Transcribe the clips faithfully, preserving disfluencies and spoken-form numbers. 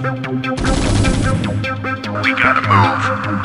We gotta move.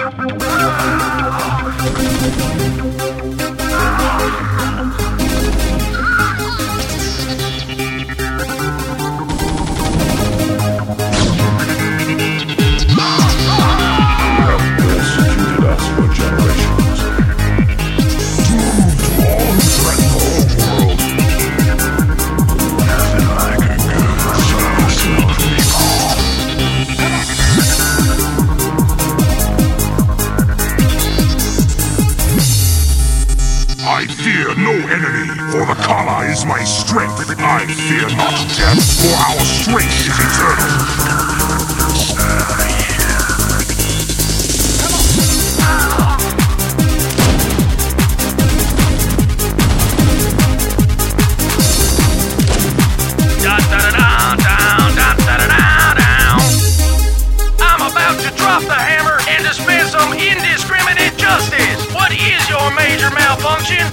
I fear no enemy, for the Kala is my strength. I fear not death, for our strength is eternal. I'm about to drop the hammer and dispense some indiscriminate justice. What is your major malfunction?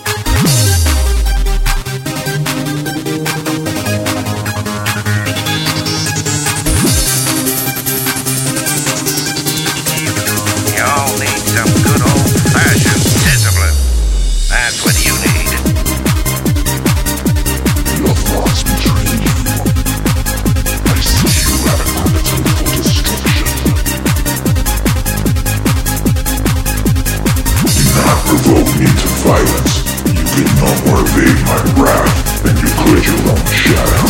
Y'all need some good old-fashioned discipline. That's what you need. Your thoughts betray you. I see you at a critical destruction. Do not provoke me to violence. You can no more evade my wrath than you could your own shadow.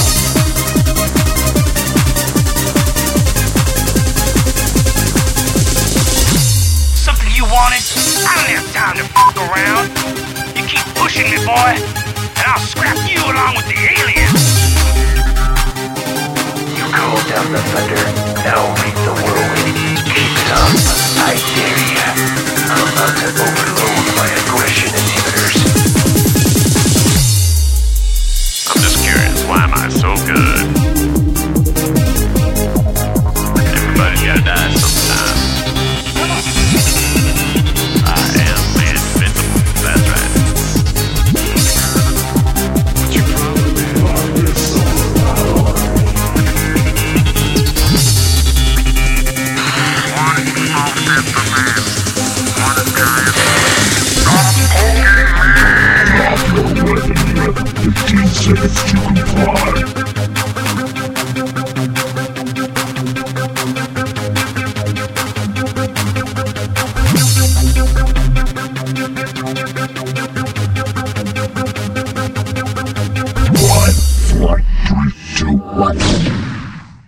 Something you wanted? I don't have time to f*** around. You keep pushing me, boy, and I'll scrap you along with the aliens. You called down the thunder, now reap the whirlwind. Keep it up, I dare ya. I'm about to overload my aggression inhibitors. I'm just curious, why am I so good? Everybody's gotta die sometime. I am invincible, that's right. What's your problem, man? Fifteen seconds to comply. One, four, three, two, one.